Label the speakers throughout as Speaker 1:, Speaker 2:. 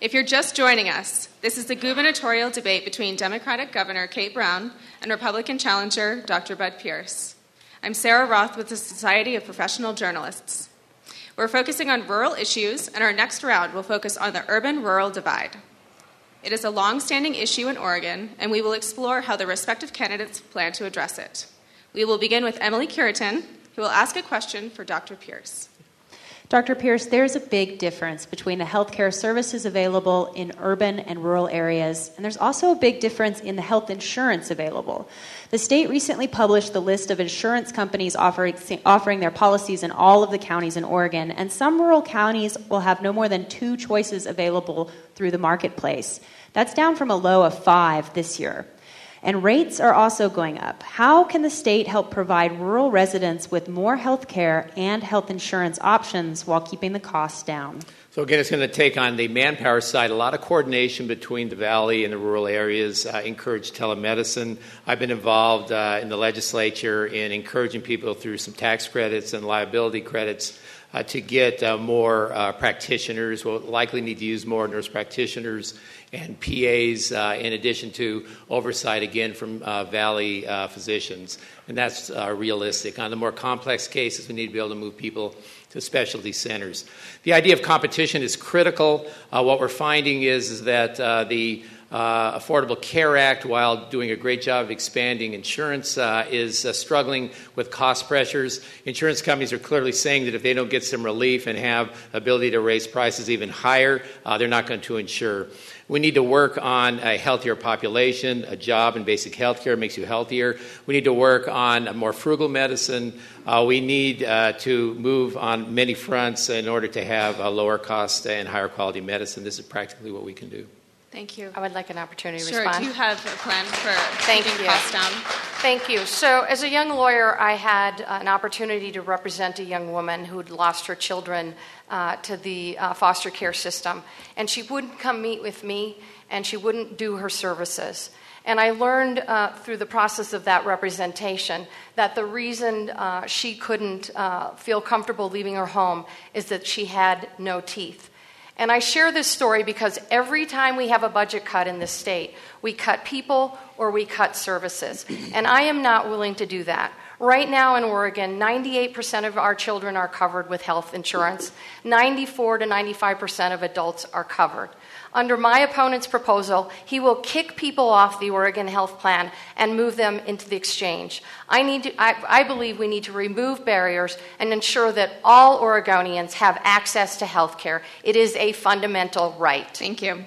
Speaker 1: If you're just joining us, this is the gubernatorial debate between Democratic Governor Kate Brown and Republican challenger Dr. Bud Pierce. I'm Sarah Roth with the Society of Professional Journalists. We're focusing on rural issues, and our next round will focus on the urban-rural divide. It is a long-standing issue in Oregon, and we will explore how the respective candidates plan to address it. We will begin with Emily Curitin, who will ask a question for Dr. Pierce.
Speaker 2: Dr. Pierce, there's a big difference between the healthcare services available in urban and rural areas, and there's also a big difference in the health insurance available. The state recently published the list of insurance companies offering their policies in all of the counties in Oregon, and some rural counties will have no more than 2 choices available through the marketplace. That's down from a low of 5 this year. And rates are also going up. How can the state help provide rural residents with more health care and health insurance options while keeping the costs down?
Speaker 3: So again, it's going to take on the manpower side a lot of coordination between the valley and the rural areas, encourage telemedicine. I've been involved in the legislature in encouraging people through some tax credits and liability credits to get more practitioners. We'll likely need to use more nurse practitioners and PAs in addition to oversight, again, from Valley physicians. And that's realistic. On the more complex cases, we need to be able to move people to specialty centers. The idea of competition is critical. What we're finding is that the Affordable Care Act, while doing a great job of expanding insurance, is struggling with cost pressures. Insurance companies are clearly saying that if they don't get some relief and have ability to raise prices even higher, they're not going to insure. We need to work on a healthier population. A job and basic health care makes you healthier. We need to work on a more frugal medicine. We need to move on many fronts in order to have a lower cost and higher quality medicine. This is practically what we can do.
Speaker 1: Thank you.
Speaker 4: I would like an opportunity to
Speaker 1: respond.
Speaker 4: Sure.
Speaker 1: Do you have a plan for keeping costs down?
Speaker 4: Thank you. So as a young lawyer, I had an opportunity to represent a young woman who had lost her children to the foster care system. And she wouldn't come meet with me, and she wouldn't do her services. And I learned through the process of that representation that the reason she couldn't feel comfortable leaving her home is that she had no teeth. And I share this story because every time we have a budget cut in this state, we cut people or we cut services. And I am not willing to do that. Right now in Oregon, 98% of our children are covered with health insurance. 94 to 95% of adults are covered. Under my opponent's proposal, he will kick people off the Oregon Health Plan and move them into the exchange. I believe we need to remove barriers and ensure that all Oregonians have access to health care. It is a fundamental right.
Speaker 1: Thank you.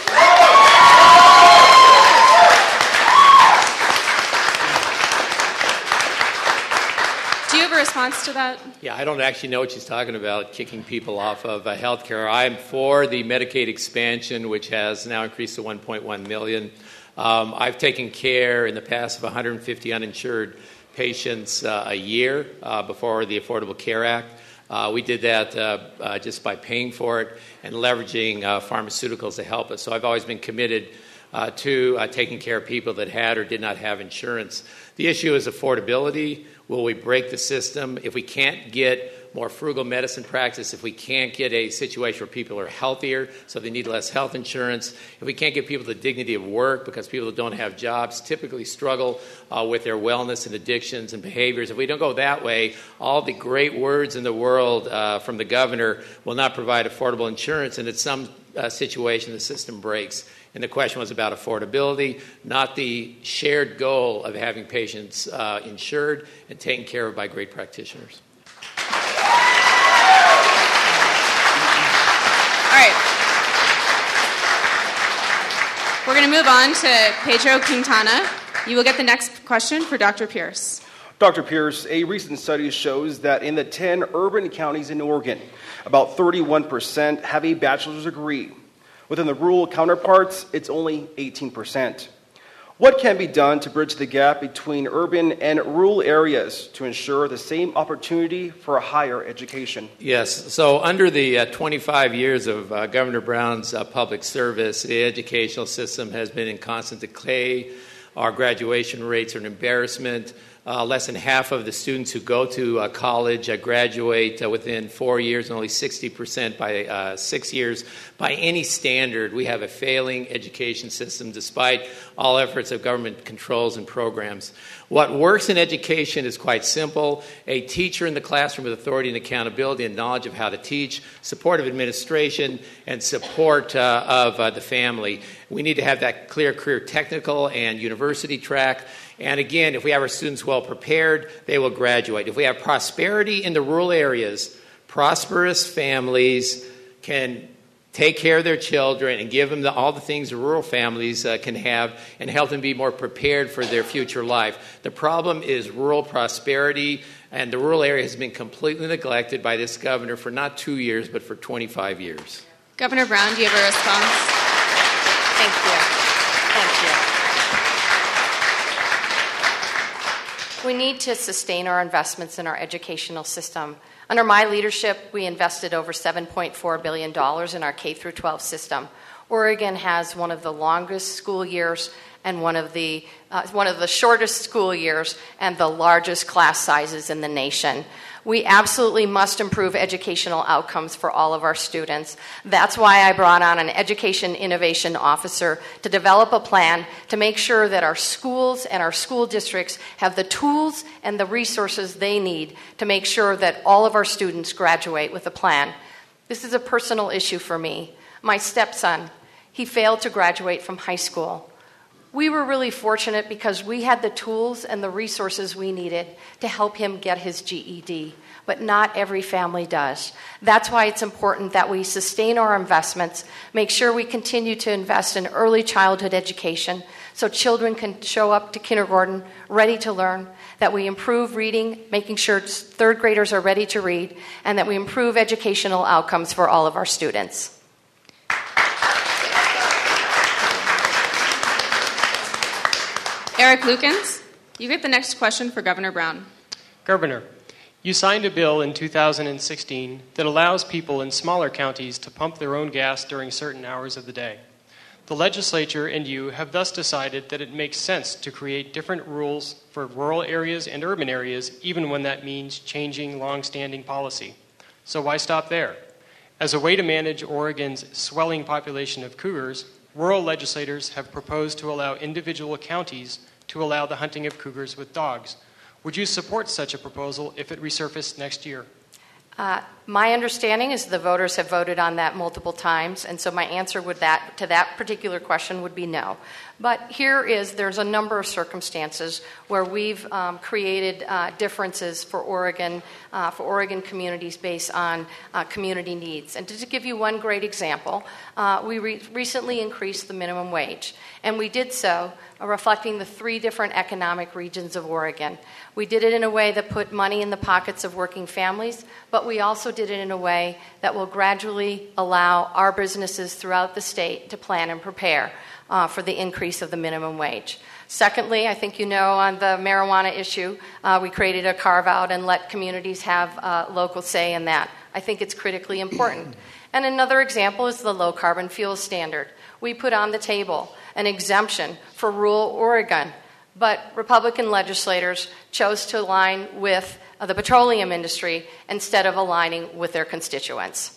Speaker 1: Do you have a response to that?
Speaker 3: Yeah, I don't actually know what she's talking about, kicking people off of health care. I'm for the Medicaid expansion, which has now increased to 1.1 million. I've taken care in the past of 150 uninsured patients a year before the Affordable Care Act. We did that just by paying for it and leveraging pharmaceuticals to help us. So I've always been committed to taking care of people that had or did not have insurance. The issue is affordability. Will we break the system? If we can't get more frugal medicine practice, if we can't get a situation where people are healthier, so they need less health insurance, if we can't give people the dignity of work because people that don't have jobs typically struggle with their wellness and addictions and behaviors, if we don't go that way, all the great words in the world from the governor will not provide affordable insurance, and in some situation the system breaks. And the question was about affordability, not the shared goal of having patients insured and taken care of by great practitioners.
Speaker 1: All right. We're going to move on to Pedro Quintana. You will get the next question for Dr. Pierce.
Speaker 5: Dr. Pierce, a recent study shows that in the 10 urban counties in Oregon, about 31% have a bachelor's degree. Within the rural counterparts, it's only 18%. What can be done to bridge the gap between urban and rural areas to ensure the same opportunity for a higher education?
Speaker 3: Yes. So under the 25 years of Governor Brown's public service, the educational system has been in constant decay. Our graduation rates are an embarrassment. Less than half of the students who go to college graduate within 4 years, and only 60% by 6 years. By any standard, we have a failing education system despite all efforts of government controls and programs. What works in education is quite simple. A teacher in the classroom with authority and accountability and knowledge of how to teach, support of administration, and support of the family. We need to have that clear career technical and university track. And again, if we have our students well prepared, they will graduate. If we have prosperity in the rural areas, prosperous families can take care of their children and give them all the things the rural families can have and help them be more prepared for their future life. The problem is rural prosperity, and the rural area has been completely neglected by this governor for not 2 years, but for 25 years.
Speaker 1: Governor Brown, do you have a response?
Speaker 4: Thank you. We need to sustain our investments in our educational system. Under my leadership, we invested over $7.4 billion in our K-12 system. Oregon has one of the longest school years and one of the shortest school years and the largest class sizes in the nation. We absolutely must improve educational outcomes for all of our students. That's why I brought on an education innovation officer to develop a plan to make sure that our schools and our school districts have the tools and the resources they need to make sure that all of our students graduate with a plan. This is a personal issue for me. My stepson, he failed to graduate from high school. We were really fortunate because we had the tools and the resources we needed to help him get his GED, but not every family does. That's why it's important that we sustain our investments, make sure we continue to invest in early childhood education so children can show up to kindergarten ready to learn, that we improve reading, making sure third graders are ready to read, and that we improve educational outcomes for all of our students.
Speaker 1: Eric Lukens, you get the next question for Governor Brown.
Speaker 6: Governor, you signed a bill in 2016 that allows people in smaller counties to pump their own gas during certain hours of the day. The legislature and you have thus decided that it makes sense to create different rules for rural areas and urban areas, even when that means changing long-standing policy. So why stop there? As a way to manage Oregon's swelling population of cougars, rural legislators have proposed to allow individual counties to allow the hunting of cougars with dogs. Would you support such a proposal if it resurfaced next year?
Speaker 4: My understanding is the voters have voted on that multiple times, and so my answer to that particular question would be no. But there's a number of circumstances where we've created differences for Oregon communities based on community needs. And to give you one great example, we recently increased the minimum wage, and we did so reflecting the 3 different economic regions of Oregon. We did it in a way that put money in the pockets of working families, but we also did it in a way that will gradually allow our businesses throughout the state to plan and prepare for the increase of the minimum wage. Secondly, I think you know on the marijuana issue, we created a carve-out and let communities have local say in that. I think it's critically important. And another example is the low-carbon fuel standard. We put on the table an exemption for rural Oregon, but Republican legislators chose to align with the petroleum industry instead of aligning with their constituents.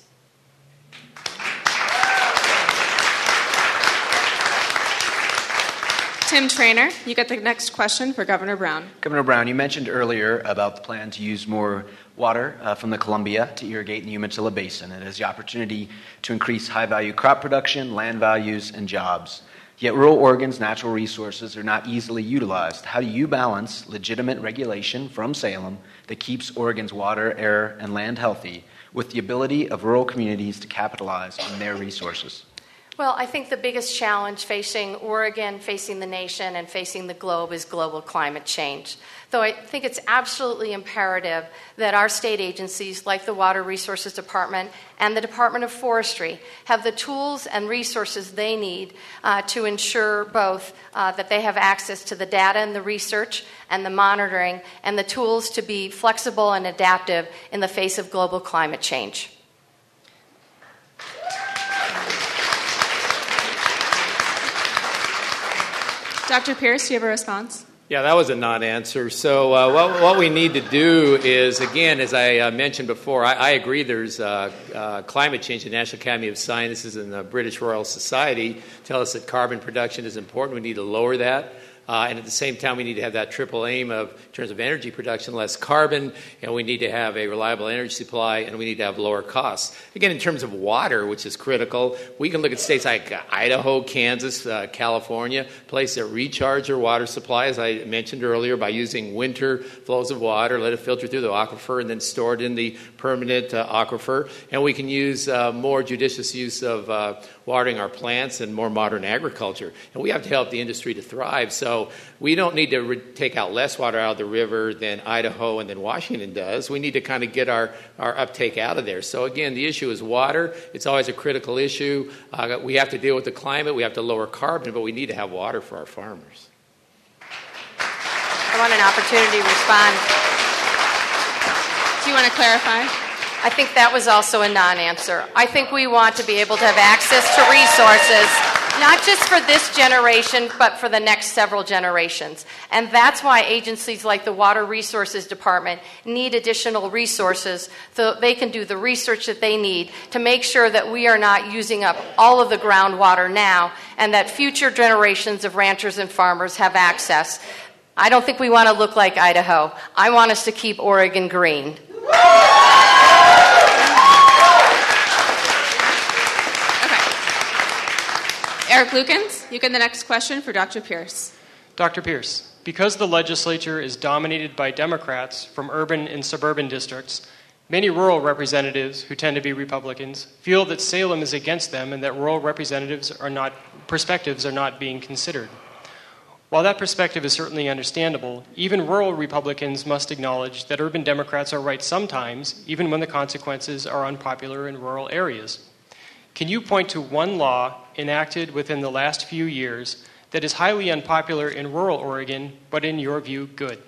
Speaker 1: Tim Traynor, you get the next question for Governor Brown.
Speaker 7: Governor Brown, you mentioned earlier about the plan to use more water from the Columbia to irrigate in the Umatilla Basin. It has the opportunity to increase high-value crop production, land values, and jobs. Yet rural Oregon's natural resources are not easily utilized. How do you balance legitimate regulation from Salem that keeps Oregon's water, air, and land healthy with the ability of rural communities to capitalize on their resources?
Speaker 4: Well, I think the biggest challenge facing Oregon, facing the nation, and facing the globe is global climate change. Though I think it's absolutely imperative that our state agencies, like the Water Resources Department and the Department of Forestry, have the tools and resources they need to ensure both that they have access to the data and the research and the monitoring and the tools to be flexible and adaptive in the face of global climate change.
Speaker 1: Dr. Pierce, do you have a response?
Speaker 3: Yeah, that was a non-answer. So what we need to do is, again, as I mentioned before, I agree there's climate change. The National Academy of Sciences and the British Royal Society tell us that carbon production is important. We need to lower that. And at the same time, we need to have that triple aim of, in terms of energy production, less carbon, and we need to have a reliable energy supply, and we need to have lower costs. Again, in terms of water, which is critical, we can look at states like Idaho, Kansas, California, places that recharge their water supply, as I mentioned earlier, by using winter flows of water, let it filter through the aquifer, and then store it in the permanent aquifer. And we can use more judicious use of watering our plants and more modern agriculture. And we have to help the industry to thrive. So we don't need to take out less water out of the river than Idaho and than Washington does. We need to kind of get our uptake out of there. So again, the issue is water. It's always a critical issue. We have to deal with the climate. We have to lower carbon, but we need to have water for our farmers.
Speaker 4: I want an opportunity to respond.
Speaker 1: Do you want to clarify?
Speaker 4: I think that was also a non-answer. I think we want to be able to have access to resources, not just for this generation, but for the next several generations. And that's why agencies like the Water Resources Department need additional resources so they can do the research that they need to make sure that we are not using up all of the groundwater now and that future generations of ranchers and farmers have access. I don't think we want to look like Idaho. I want us to keep Oregon green.
Speaker 1: Eric Lukens, you get the next question for Dr. Pierce.
Speaker 6: Dr. Pierce, because the legislature is dominated by Democrats from urban and suburban districts, many rural representatives, who tend to be Republicans, feel that Salem is against them and that rural perspectives are not being considered. While that perspective is certainly understandable, even rural Republicans must acknowledge that urban Democrats are right sometimes, even when the consequences are unpopular in rural areas. Can you point to one law enacted within the last few years that is highly unpopular in rural Oregon, but in your view, good?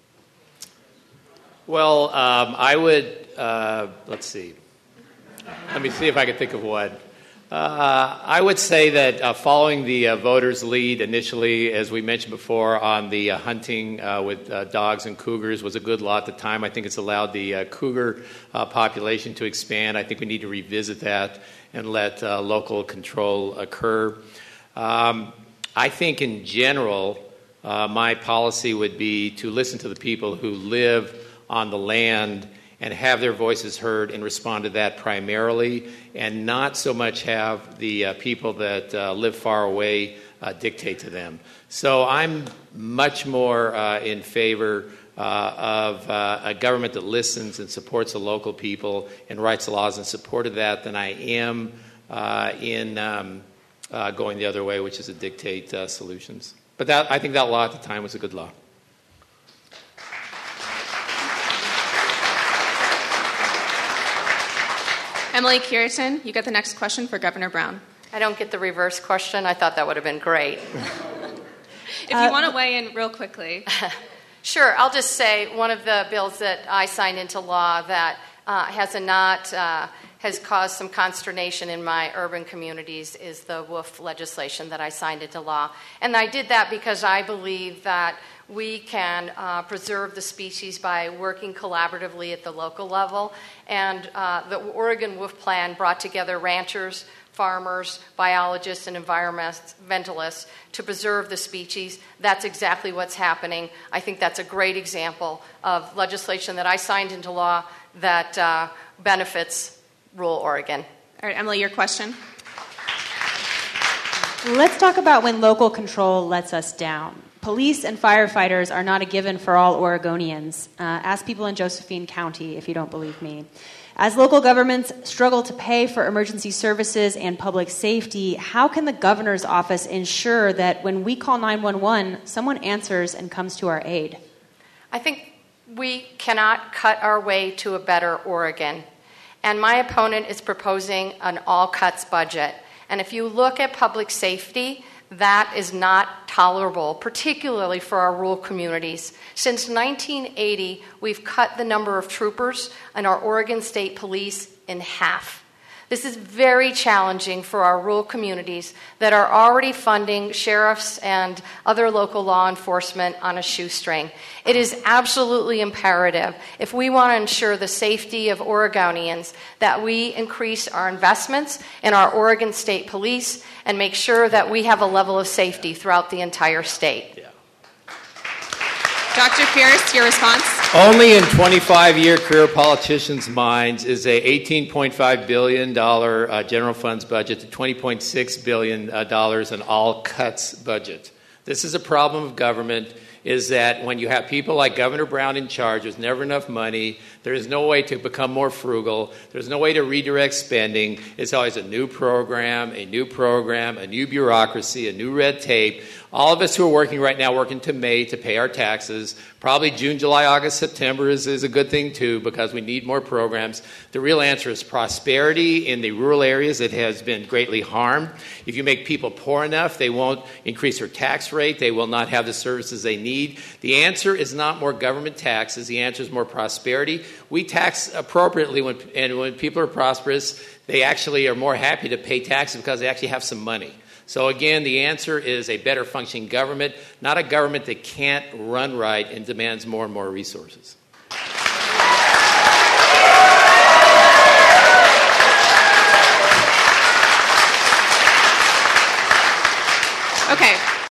Speaker 3: Well, I would, let's see. Let me see if I can think of one. I would say that following the voters' lead initially, as we mentioned before, on the hunting with dogs and cougars was a good law at the time. I think it's allowed the cougar population to expand. I think we need to revisit that and let local control occur. I think in general, my policy would be to listen to the people who live on the land and have their voices heard and respond to that primarily, and not so much have the people that live far away dictate to them. So I'm much more in favor of a government that listens and supports the local people and writes laws in support of that than I am in going the other way, which is to dictate solutions. But I think that law at the time was a good law.
Speaker 1: Emily Cureton, you get the next question for Governor Brown.
Speaker 4: I don't get the reverse question. I thought that would have been great.
Speaker 1: If you want to weigh in real quickly.
Speaker 4: Sure. I'll just say one of the bills that I signed into law that has caused some consternation in my urban communities is the WOOF legislation that I signed into law. And I did that because I believe that we can preserve the species by working collaboratively at the local level. And the Oregon WOOF Plan brought together ranchers, farmers, biologists, and environmentalists to preserve the species. That's exactly what's happening. I think that's a great example of legislation that I signed into law that benefits rural Oregon.
Speaker 1: All right, Emily, your question.
Speaker 2: Let's talk about when local control lets us down. Police and firefighters are not a given for all Oregonians. Ask people in Josephine County if you don't believe me. As local governments struggle to pay for emergency services and public safety, how can the governor's office ensure that when we call 911, someone answers and comes to our aid?
Speaker 4: I think we cannot cut our way to a better Oregon. And my opponent is proposing an all-cuts budget. And if you look at public safety, that is not tolerable, particularly for our rural communities. Since 1980, we've cut the number of troopers in our Oregon State Police in half. This is very challenging for our rural communities that are already funding sheriffs and other local law enforcement on a shoestring. It is absolutely imperative, if we want to ensure the safety of Oregonians, that we increase our investments in our Oregon State Police and make sure that we have a level of safety throughout the entire state.
Speaker 1: Dr. Pierce, your response?
Speaker 3: Only in 25-year career politicians' minds is a $18.5 billion general funds budget to $20.6 billion an all-cuts budget. This is a problem of government, is that when you have people like Governor Brown in charge, there's never enough money. There is no way to become more frugal. There's no way to redirect spending. It's always a new program, a new bureaucracy, a new red tape. All of us who are working right now, working to May to pay our taxes, probably June, July, August, September is a good thing too, because we need more programs. The real answer is prosperity in the rural areas that has been greatly harmed. If you make people poor enough, they won't increase their tax rate. They will not have the services they need. The answer is not more government taxes. The answer is more prosperity. We tax appropriately, and when people are prosperous, they actually are more happy to pay taxes because they actually have some money. So again, the answer is a better functioning government, not a government that can't run right and demands more and more resources.